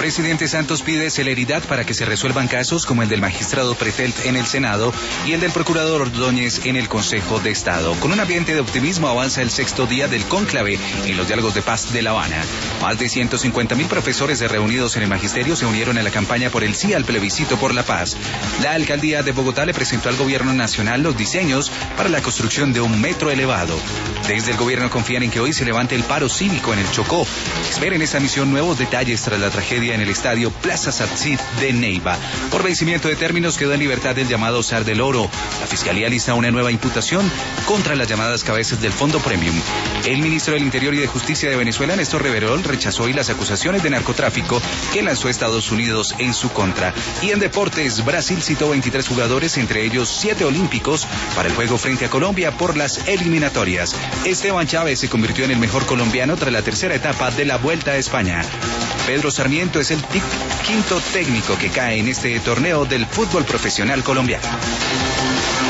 Presidente Santos pide celeridad para que se resuelvan casos como el del magistrado Pretelt en el Senado y el del procurador Ordóñez en el Consejo de Estado. Con un ambiente de optimismo avanza el sexto día del cónclave en los diálogos de paz de La Habana. Más de 150.000 profesores reunidos en el magisterio se unieron a la campaña por el sí al plebiscito por la paz. La alcaldía de Bogotá le presentó al gobierno nacional los diseños para la construcción de un metro elevado. Desde el gobierno confían en que hoy se levante el paro cívico en el Chocó. Esperen esta misión nuevos detalles tras la tragedia en el estadio Plaza Satsit de Neiva. Por vencimiento de términos quedó en libertad el llamado Zar del Oro. La Fiscalía lista una nueva imputación contra las llamadas cabezas del Fondo Premium. El ministro del Interior y de Justicia de Venezuela, Néstor Reverol, rechazó hoy las acusaciones de narcotráfico que lanzó Estados Unidos en su contra. Y en deportes, Brasil citó 23 jugadores, entre ellos 7 olímpicos, para el juego frente a Colombia por las eliminatorias. Esteban Chávez se convirtió en el mejor colombiano tras la tercera etapa de la Vuelta a España. Pedro Sarmiento es el quinto técnico que cae en este torneo del fútbol profesional colombiano.